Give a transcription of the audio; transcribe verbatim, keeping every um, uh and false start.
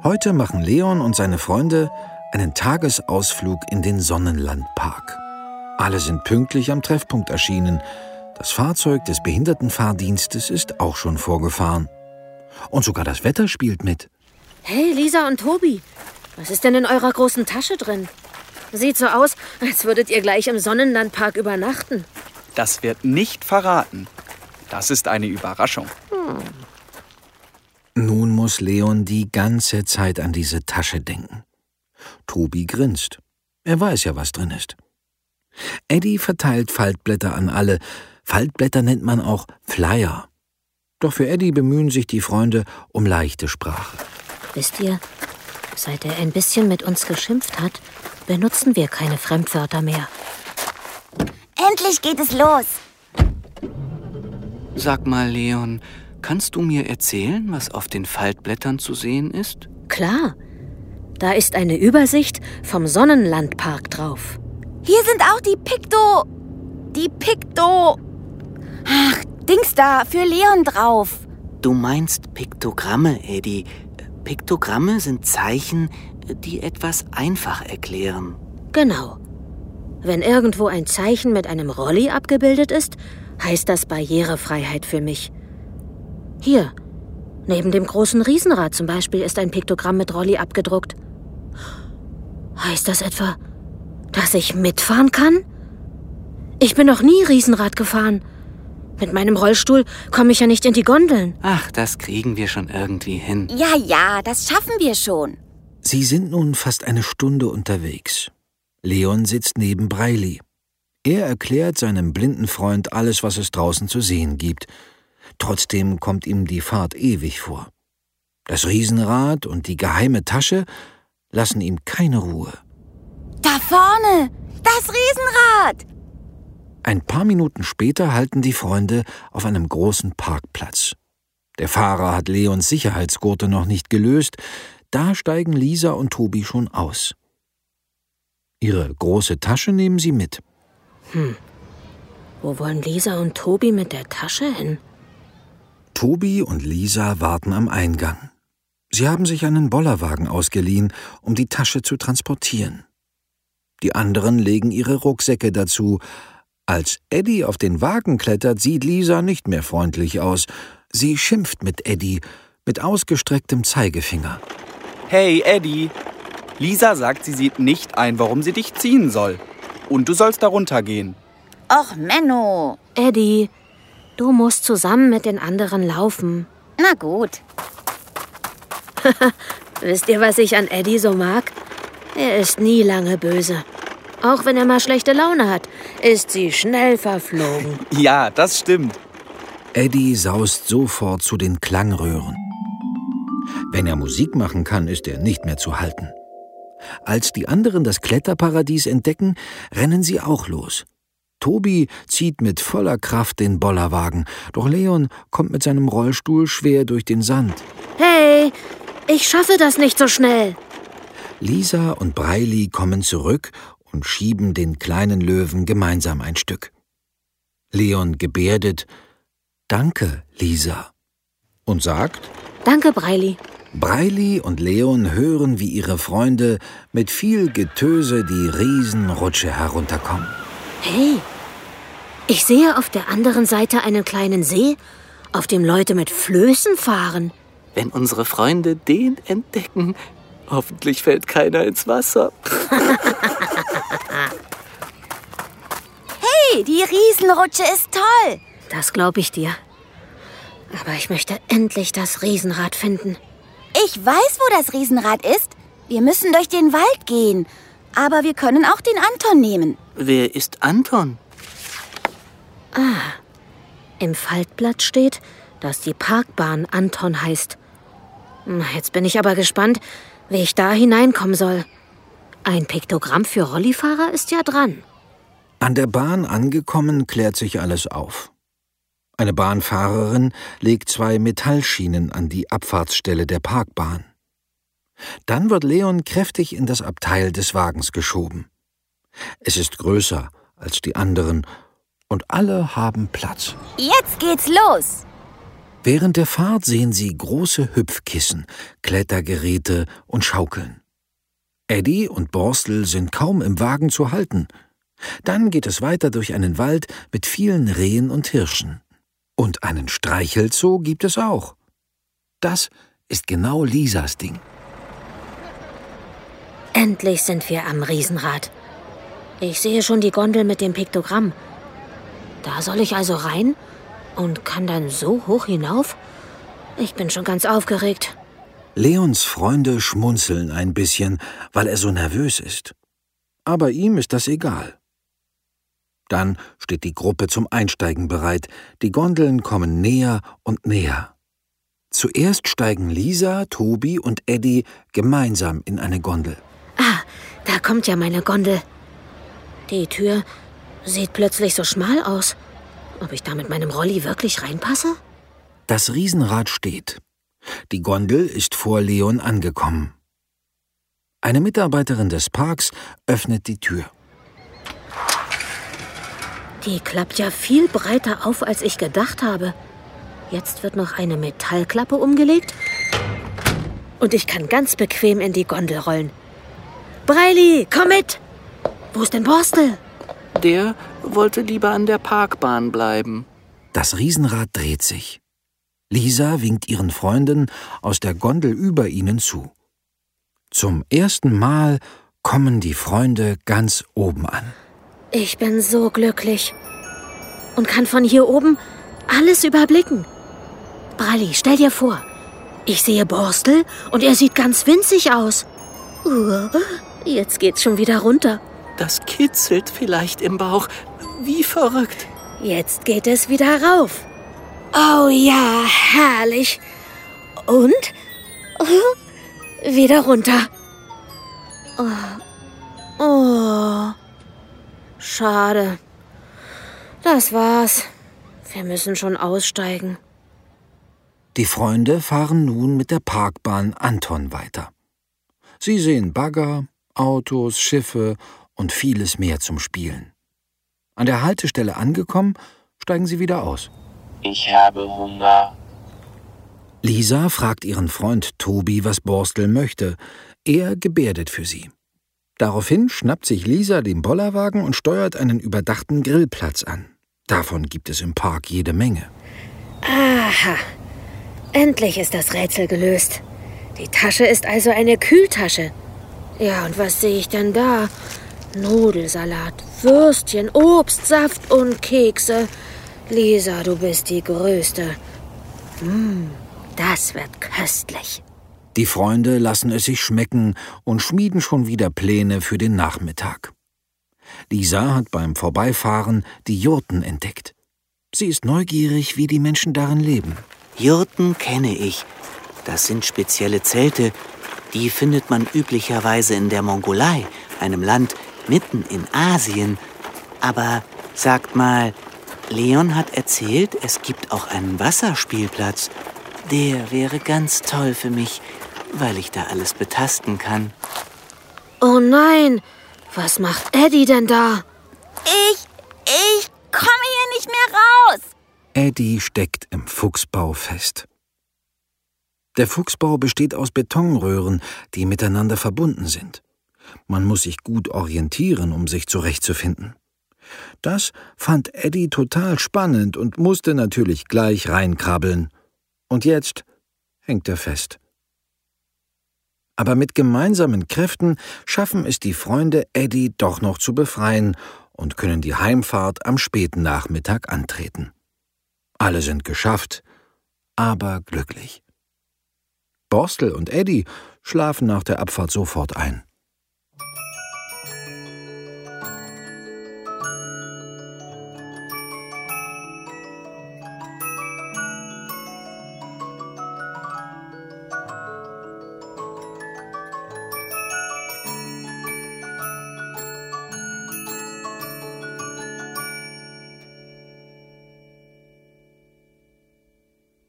Heute machen Leon und seine Freunde einen Tagesausflug in den Sonnenlandpark. Alle sind pünktlich am Treffpunkt erschienen. Das Fahrzeug des Behindertenfahrdienstes ist auch schon vorgefahren. Und sogar das Wetter spielt mit. Hey, Lisa und Tobi, was ist denn in eurer großen Tasche drin? Sieht so aus, als würdet ihr gleich im Sonnenlandpark übernachten. Das wird nicht verraten. Das ist eine Überraschung. Hm. Nun muss Leon die ganze Zeit an diese Tasche denken. Tobi grinst. Er weiß ja, was drin ist. Eddie verteilt Faltblätter an alle. Faltblätter nennt man auch Flyer. Doch für Eddie bemühen sich die Freunde um leichte Sprache. Wisst ihr, seit er ein bisschen mit uns geschimpft hat, benutzen wir keine Fremdwörter mehr. Endlich geht es los. Sag mal, Leon, kannst du mir erzählen, was auf den Faltblättern zu sehen ist? Klar. Da ist eine Übersicht vom Sonnenlandpark drauf. Hier sind auch die Pikto... Die Pikto... Ach, Dings da, für Leon drauf. Du meinst Piktogramme, Eddie. Piktogramme sind Zeichen, die etwas einfach erklären. Genau. Wenn irgendwo ein Zeichen mit einem Rolli abgebildet ist, heißt das Barrierefreiheit für mich. Hier, neben dem großen Riesenrad zum Beispiel, ist ein Piktogramm mit Rolli abgedruckt. Heißt das etwa, dass ich mitfahren kann? Ich bin noch nie Riesenrad gefahren. Mit meinem Rollstuhl komme ich ja nicht in die Gondeln. Ach, das kriegen wir schon irgendwie hin. Ja, ja, das schaffen wir schon. Sie sind nun fast eine Stunde unterwegs. Leon sitzt neben Breili. Er erklärt seinem blinden Freund alles, was es draußen zu sehen gibt. Trotzdem kommt ihm die Fahrt ewig vor. Das Riesenrad und die geheime Tasche lassen ihm keine Ruhe. Da vorne, das Riesenrad! Ein paar Minuten später halten die Freunde auf einem großen Parkplatz. Der Fahrer hat Leons Sicherheitsgurte noch nicht gelöst. Da steigen Lisa und Tobi schon aus. Ihre große Tasche nehmen sie mit. Hm, wo wollen Lisa und Tobi mit der Tasche hin? Tobi und Lisa warten am Eingang. Sie haben sich einen Bollerwagen ausgeliehen, um die Tasche zu transportieren. Die anderen legen ihre Rucksäcke dazu. Als Eddie auf den Wagen klettert, sieht Lisa nicht mehr freundlich aus. Sie schimpft mit Eddie, mit ausgestrecktem Zeigefinger. Hey, Eddie. Lisa sagt, sie sieht nicht ein, warum sie dich ziehen soll. Und du sollst da runtergehen. Och, Menno. Eddie, du musst zusammen mit den anderen laufen. Na gut. Wisst ihr, was ich an Eddie so mag? Er ist nie lange böse. Auch wenn er mal schlechte Laune hat, ist sie schnell verflogen. Ja, das stimmt. Eddie saust sofort zu den Klangröhren. Wenn er Musik machen kann, ist er nicht mehr zu halten. Als die anderen das Kletterparadies entdecken, rennen sie auch los. Tobi zieht mit voller Kraft den Bollerwagen, doch Leon kommt mit seinem Rollstuhl schwer durch den Sand. Hey, ich schaffe das nicht so schnell. Lisa und Breili kommen zurück und schieben den kleinen Löwen gemeinsam ein Stück. Leon gebärdet: »Danke, Lisa«, und sagt: »Danke, Breili.« Breili und Leon hören, wie ihre Freunde mit viel Getöse die Riesenrutsche herunterkommen. Hey, ich sehe auf der anderen Seite einen kleinen See, auf dem Leute mit Flößen fahren. Wenn unsere Freunde den entdecken, hoffentlich fällt keiner ins Wasser. Hey, die Riesenrutsche ist toll. Das glaube ich dir. Aber ich möchte endlich das Riesenrad finden. Ich weiß, wo das Riesenrad ist. Wir müssen durch den Wald gehen. Aber wir können auch den Anton nehmen. Wer ist Anton? Ah, im Faltblatt steht, dass die Parkbahn Anton heißt. Jetzt bin ich aber gespannt, wie ich da hineinkommen soll. Ein Piktogramm für Rollifahrer ist ja dran. An der Bahn angekommen, klärt sich alles auf. Eine Bahnfahrerin legt zwei Metallschienen an die Abfahrtsstelle der Parkbahn. Dann wird Leon kräftig in das Abteil des Wagens geschoben. Es ist größer als die anderen und alle haben Platz. Jetzt geht's los. Während der Fahrt sehen sie große Hüpfkissen, Klettergeräte und Schaukeln. Eddie und Borstel sind kaum im Wagen zu halten. Dann geht es weiter durch einen Wald mit vielen Rehen und Hirschen. Und einen Streichelzoo gibt es auch. Das ist genau Lisas Ding. Endlich sind wir am Riesenrad. Ich sehe schon die Gondel mit dem Piktogramm. Da soll ich also rein und kann dann so hoch hinauf? Ich bin schon ganz aufgeregt. Leons Freunde schmunzeln ein bisschen, weil er so nervös ist. Aber ihm ist das egal. Dann steht die Gruppe zum Einsteigen bereit. Die Gondeln kommen näher und näher. Zuerst steigen Lisa, Tobi und Eddie gemeinsam in eine Gondel. Ah, da kommt ja meine Gondel. Die Tür sieht plötzlich so schmal aus. Ob ich da mit meinem Rolli wirklich reinpasse? Das Riesenrad steht. Die Gondel ist vor Leon angekommen. Eine Mitarbeiterin des Parks öffnet die Tür. Die klappt ja viel breiter auf, als ich gedacht habe. Jetzt wird noch eine Metallklappe umgelegt und ich kann ganz bequem in die Gondel rollen. Breili, komm mit! Wo ist denn Borstel? Der wollte lieber an der Parkbahn bleiben. Das Riesenrad dreht sich. Lisa winkt ihren Freunden aus der Gondel über ihnen zu. Zum ersten Mal kommen die Freunde ganz oben an. Ich bin so glücklich und kann von hier oben alles überblicken. Breili, stell dir vor, ich sehe Borstel und er sieht ganz winzig aus. Uh, jetzt geht's schon wieder runter. Das kitzelt vielleicht im Bauch. Wie verrückt. Jetzt geht es wieder rauf. Oh ja, herrlich. Und? Uh, wieder runter. Oh. Oh. Schade. Das war's. Wir müssen schon aussteigen. Die Freunde fahren nun mit der Parkbahn Anton weiter. Sie sehen Bagger, Autos, Schiffe und vieles mehr zum Spielen. An der Haltestelle angekommen, steigen sie wieder aus. Ich habe Hunger. Lisa fragt ihren Freund Tobi, was Borstel möchte. Er gebärdet für sie. Daraufhin schnappt sich Lisa den Bollerwagen und steuert einen überdachten Grillplatz an. Davon gibt es im Park jede Menge. Aha, endlich ist das Rätsel gelöst. Die Tasche ist also eine Kühltasche. Ja, und was sehe ich denn da? Nudelsalat, Würstchen, Obst, Saft und Kekse. Lisa, du bist die Größte. Mmh, das wird köstlich. Die Freunde lassen es sich schmecken und schmieden schon wieder Pläne für den Nachmittag. Lisa hat beim Vorbeifahren die Jurten entdeckt. Sie ist neugierig, wie die Menschen darin leben. Jurten kenne ich. Das sind spezielle Zelte. Die findet man üblicherweise in der Mongolei, einem Land mitten in Asien. Aber sagt mal, Leon hat erzählt, es gibt auch einen Wasserspielplatz. Der wäre ganz toll für mich, weil ich da alles betasten kann. Oh nein, was macht Eddie denn da? Ich, ich komme hier nicht mehr raus. Eddie steckt im Fuchsbau fest. Der Fuchsbau besteht aus Betonröhren, die miteinander verbunden sind. Man muss sich gut orientieren, um sich zurechtzufinden. Das fand Eddie total spannend und musste natürlich gleich reinkrabbeln. Und jetzt hängt er fest. Aber mit gemeinsamen Kräften schaffen es die Freunde, Eddie doch noch zu befreien und können die Heimfahrt am späten Nachmittag antreten. Alle sind geschafft, aber glücklich. Borstel und Eddie schlafen nach der Abfahrt sofort ein.